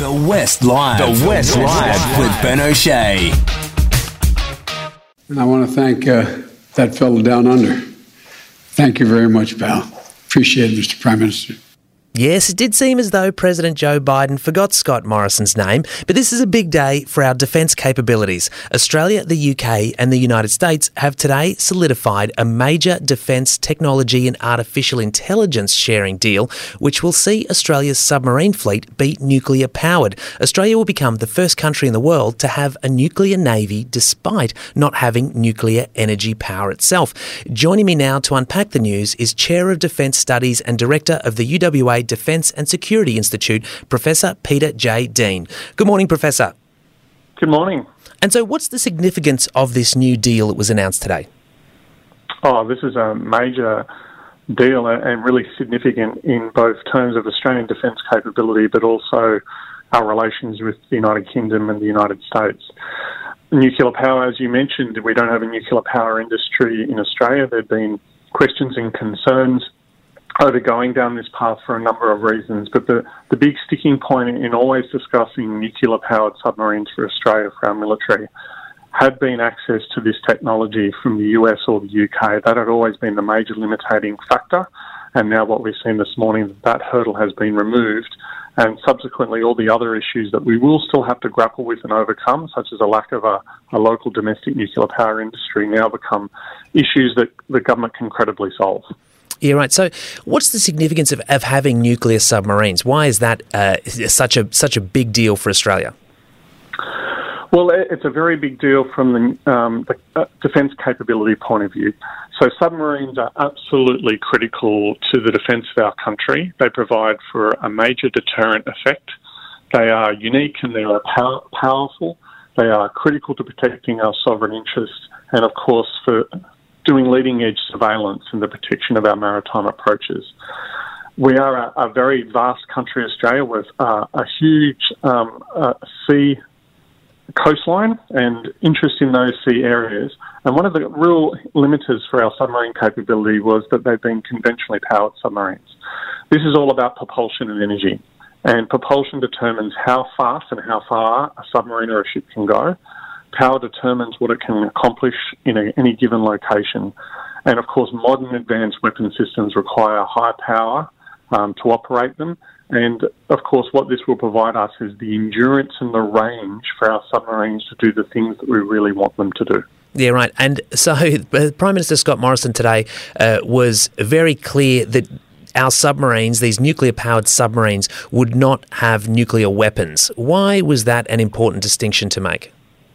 The West Live. The West Live with Ben O'Shea. And I want to thank that fellow down under. Thank you very much, pal. Appreciate it, Mr. Prime Minister. Yes, it did seem as though President Joe Biden forgot Scott Morrison's name, but this is a big day for our defence capabilities. Australia, the UK and the United States have today solidified a major defence technology and artificial intelligence sharing deal, which will see Australia's submarine fleet be nuclear powered. Australia will become the first country in the world to have a nuclear navy despite not having nuclear energy power itself. Joining me now to unpack the news is Chair of Defence Studies and Director of the UWA Defence and Security Institute, Professor Peter J. Dean. Good morning, Professor. Good morning. And so what's the significance of this new deal that was announced today? Oh, this is a major deal and really significant in both terms of Australian defence capability, but also our relations with the United Kingdom and the United States. Nuclear power, as you mentioned, we don't have a nuclear power industry in Australia. There have been questions and concerns over going down this path for a number of reasons, but the big sticking point in always discussing nuclear-powered submarines for Australia, for our military, had been access to this technology from the US or the UK. That had always been the major limiting factor, and now what we've seen this morning, that hurdle has been removed, and subsequently all the other issues that we will still have to grapple with and overcome, such as a lack of a local domestic nuclear power industry, now become issues that the government can credibly solve. Yeah, right. So what's the significance of having nuclear submarines? Why is that such a big deal for Australia? Well, it's a very big deal from the defence capability point of view. So submarines are absolutely critical to the defence of our country. They provide for a major deterrent effect. They are unique and they are powerful. They are critical to protecting our sovereign interests and, of course, for doing leading-edge surveillance and the protection of our maritime approaches. We are a very vast country, Australia, with a huge sea coastline and interest in those sea areas. And one of the real limiters for our submarine capability was that they've been conventionally powered submarines. This is all about propulsion and energy. And propulsion determines how fast and how far a submarine or a ship can go. Power determines what it can accomplish in any given location. And of course, modern advanced weapon systems require high power to operate them. And of course, what this will provide us is the endurance and the range for our submarines to do the things that we really want them to do. Yeah, right. And so Prime Minister Scott Morrison today was very clear that our submarines, these nuclear-powered submarines, would not have nuclear weapons. Why was that an important distinction to make?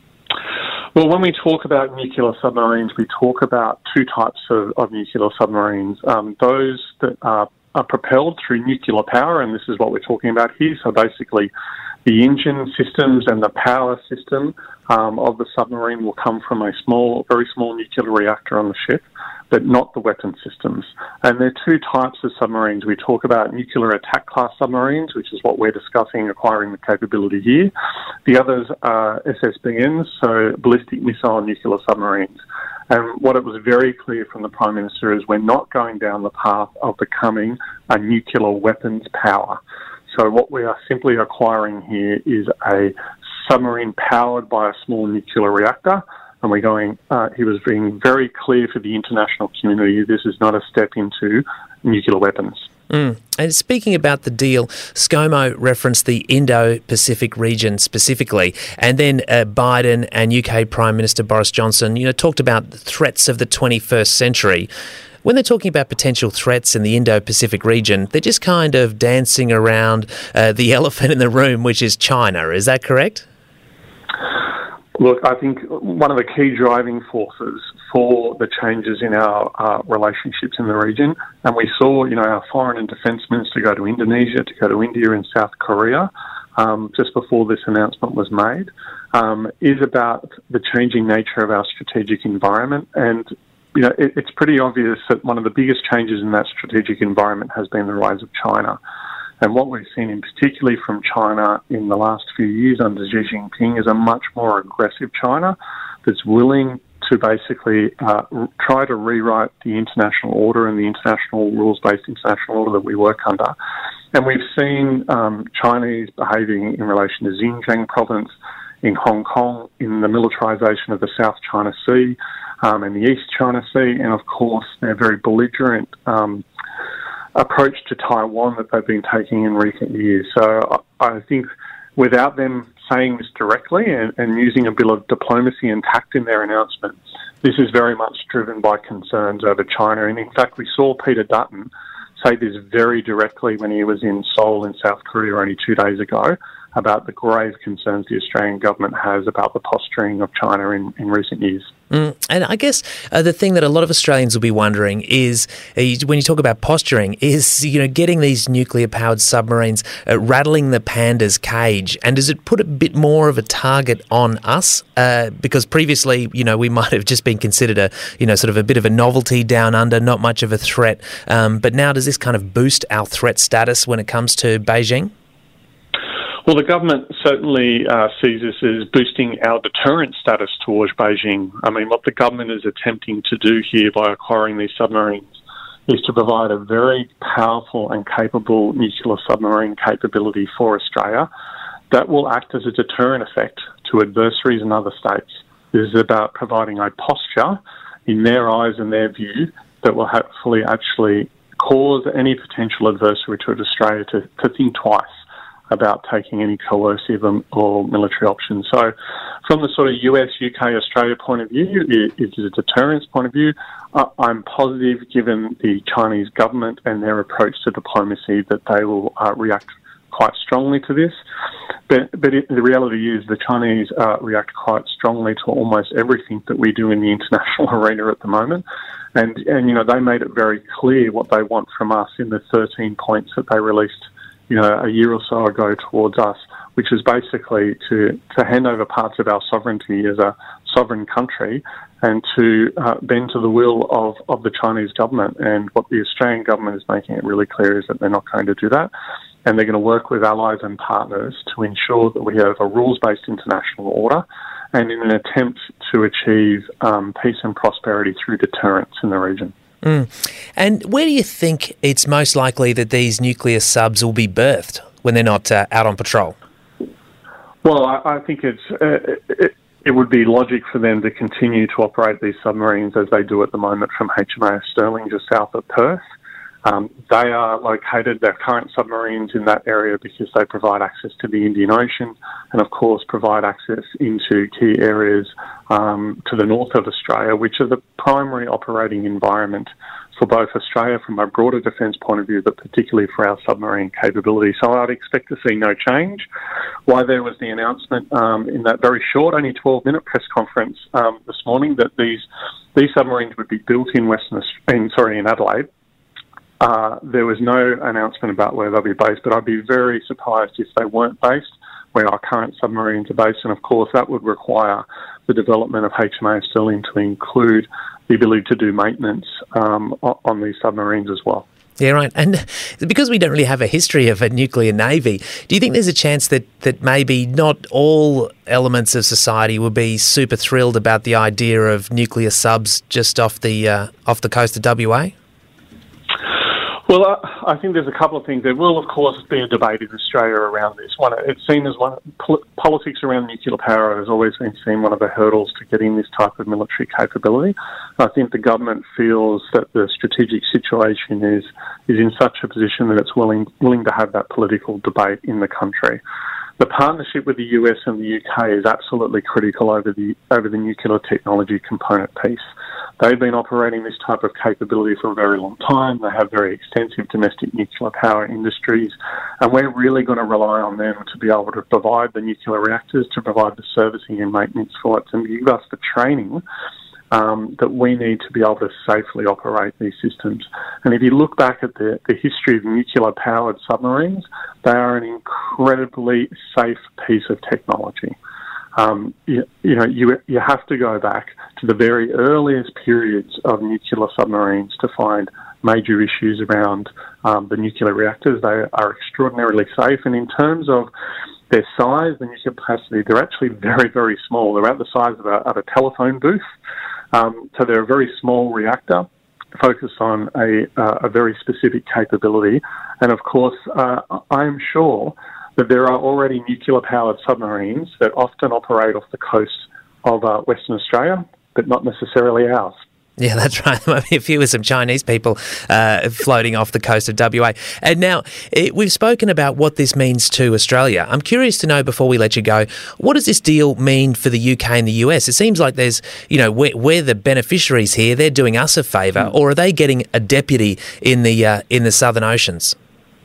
Well, when we talk about nuclear submarines, we talk about two types of nuclear submarines. Those that are propelled through nuclear power, and this is what we're talking about here. So basically, the engine systems and the power system of the submarine will come from a very small nuclear reactor on the ship, but not the weapon systems. And there are two types of submarines. We talk about nuclear attack class submarines, which is what we're discussing, acquiring the capability here. The others are SSBNs, so ballistic missile nuclear submarines. And what it was very clear from the Prime Minister is we're not going down the path of becoming a nuclear weapons power. So what we are simply acquiring here is a submarine powered by a small nuclear reactor. And he was being very clear for the international community, this is not a step into nuclear weapons. And speaking about the deal, ScoMo referenced the Indo-Pacific region specifically, and then Biden and UK Prime Minister Boris Johnson, talked about the threats of the 21st century. When they're talking about potential threats in the Indo-Pacific region, they're just kind of dancing around the elephant in the room, which is China. Is that correct? Look, I think one of the key driving forces for the changes in our relationships in the region, and we saw, our Foreign and Defence Minister go to Indonesia, to go to India and South Korea, just before this announcement was made, is about the changing nature of our strategic environment. And, it's pretty obvious that one of the biggest changes in that strategic environment has been the rise of China. And what we've seen in particularly from China in the last few years under Xi Jinping is a much more aggressive China that's willing to basically try to rewrite the international order and the international rules-based international order that we work under And we've seen Chinese behaving in relation to Xinjiang province, in Hong Kong, in the militarisation of the South China Sea and the East China Sea, and of course their very belligerent approach to Taiwan that they've been taking in recent years. So I think without them saying this directly and using a bit of diplomacy and tact in their announcement, this is very much driven by concerns over China. And in fact, we saw Peter Dutton say this very directly when he was in Seoul in South Korea only 2 days ago about the grave concerns the Australian government has about the posturing of China in recent years. And I guess the thing that a lot of Australians will be wondering is, when you talk about posturing, is getting these nuclear-powered submarines rattling the panda's cage, and does it put a bit more of a target on us? Because previously, we might have just been considered sort of a bit of a novelty down under, not much of a threat. But now, does this kind of boost our threat status when it comes to Beijing? Well, the government certainly sees this as boosting our deterrent status towards Beijing. I mean, what the government is attempting to do here by acquiring these submarines is to provide a very powerful and capable nuclear submarine capability for Australia that will act as a deterrent effect to adversaries in other states. This is about providing a posture, in their eyes and their view, that will hopefully actually cause any potential adversary to Australia to think twice about taking any coercive or military options. So from the sort of US, UK, Australia point of view, it is a deterrence point of view. I'm positive, given the Chinese government and their approach to diplomacy, that they will react quite strongly to this. But the reality is the Chinese react quite strongly to almost everything that we do in the international arena at the moment. And they made it very clear what they want from us in the 13 points that they released a year or so ago towards us, which is basically to hand over parts of our sovereignty as a sovereign country and to bend to the will of the Chinese government. And what the Australian government is making it really clear is that they're not going to do that. And they're going to work with allies and partners to ensure that we have a rules-based international order and in an attempt to achieve peace and prosperity through deterrence in the region. And where do you think it's most likely that these nuclear subs will be berthed when they're not out on patrol? Well, I think it would be logic for them to continue to operate these submarines as they do at the moment from HMAS Sterling just south of Perth. They are located, their current submarines, in that area because they provide access to the Indian Ocean and, of course, provide access into key areas to the north of Australia, which are the primary operating environment for both Australia from a broader defence point of view, but particularly for our submarine capability. So I'd expect to see no change. Why there was the announcement in that very short, only 12-minute press conference this morning that these submarines would be built in in Adelaide. There was no announcement about where they'll be based, but I'd be very surprised if they weren't based where our current submarines are based. And of course, that would require the development of HMAS Sterling to include the ability to do maintenance on these submarines as well. Yeah, right. And because we don't really have a history of a nuclear navy, do you think there's a chance that maybe not all elements of society will be super thrilled about the idea of nuclear subs just off the coast of WA? Well, I think there's a couple of things. There will, of course, be a debate in Australia around this. It's seen as politics around nuclear power has always been seen one of the hurdles to getting this type of military capability. I think the government feels that the strategic situation is in such a position that it's willing to have that political debate in the country. The partnership with the US and the UK is absolutely critical over the nuclear technology component piece. They've been operating this type of capability for a very long time. They have very extensive domestic nuclear power industries, and we're really going to rely on them to be able to provide the nuclear reactors, to provide the servicing and maintenance for it, and give us the training that we need to be able to safely operate these systems. And if you look back at the history of nuclear-powered submarines, they are an incredibly safe piece of technology. You have to go back to the very earliest periods of nuclear submarines to find major issues around the nuclear reactors. They are extraordinarily safe, and in terms of their size, the nuclear capacity, they're actually very, very small. They're about the size of a telephone booth. So they're a very small reactor. focus on a very specific capability. And of course, I am sure that there are already nuclear-powered submarines that often operate off the coast of Western Australia, but not necessarily ours. Yeah, that's right. There might be a few with some Chinese people floating off the coast of WA. And now, we've spoken about what this means to Australia. I'm curious to know, before we let you go, what does this deal mean for the UK and the US? It seems like there's, we're the beneficiaries here. They're doing us a favour, or are they getting a deputy in the Southern Oceans?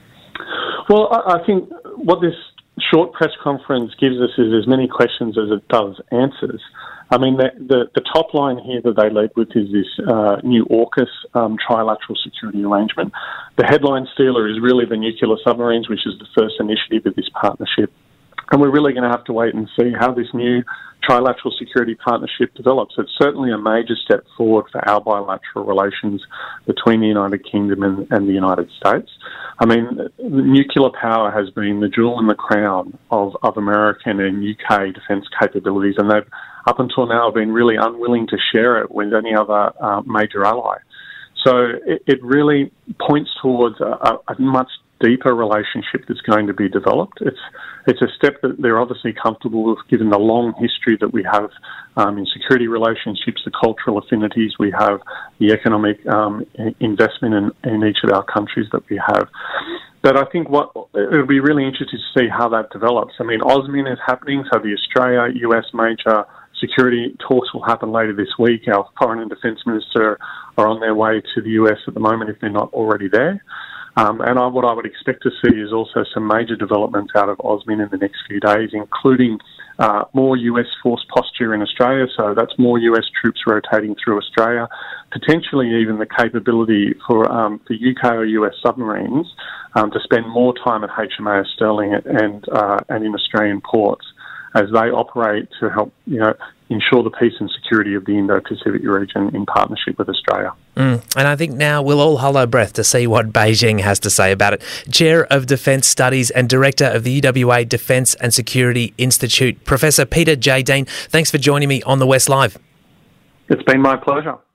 Well, I think what this short press conference gives us is as many questions as it does answers. I mean, the top line here that they led with is this new AUKUS trilateral security arrangement. The headline stealer is really the nuclear submarines, which is the first initiative of this partnership. And we're really going to have to wait and see how this new trilateral security partnership develops. It's certainly a major step forward for our bilateral relations between the United Kingdom and the United States. I mean, nuclear power has been the jewel in the crown of American and UK defence capabilities, and they've, up until now, been really unwilling to share it with any other major ally. So it really points towards a much deeper relationship that's going to be developed. It's a step that they're obviously comfortable with, given the long history that we have in security relationships, the cultural affinities we have, the economic investment in each of our countries that we have. But I think it'll be really interesting to see how that develops. I mean, AUSMIN is happening, so the Australia-US major security talks will happen later this week. Our Foreign and Defence Minister are on their way to the US at the moment, if they're not already there. What I would expect to see is also some major developments out of AUSMIN in the next few days, including more US force posture in Australia, so that's more US troops rotating through Australia, potentially even the capability for UK or US submarines to spend more time at HMAS Sterling and in Australian ports as they operate to help ensure the peace and security of the Indo-Pacific region in partnership with Australia. And I think now we'll all hold our breath to see what Beijing has to say about it. Chair of Defence Studies and Director of the UWA Defence and Security Institute, Professor Peter J. Dean, thanks for joining me on The West Live. It's been my pleasure.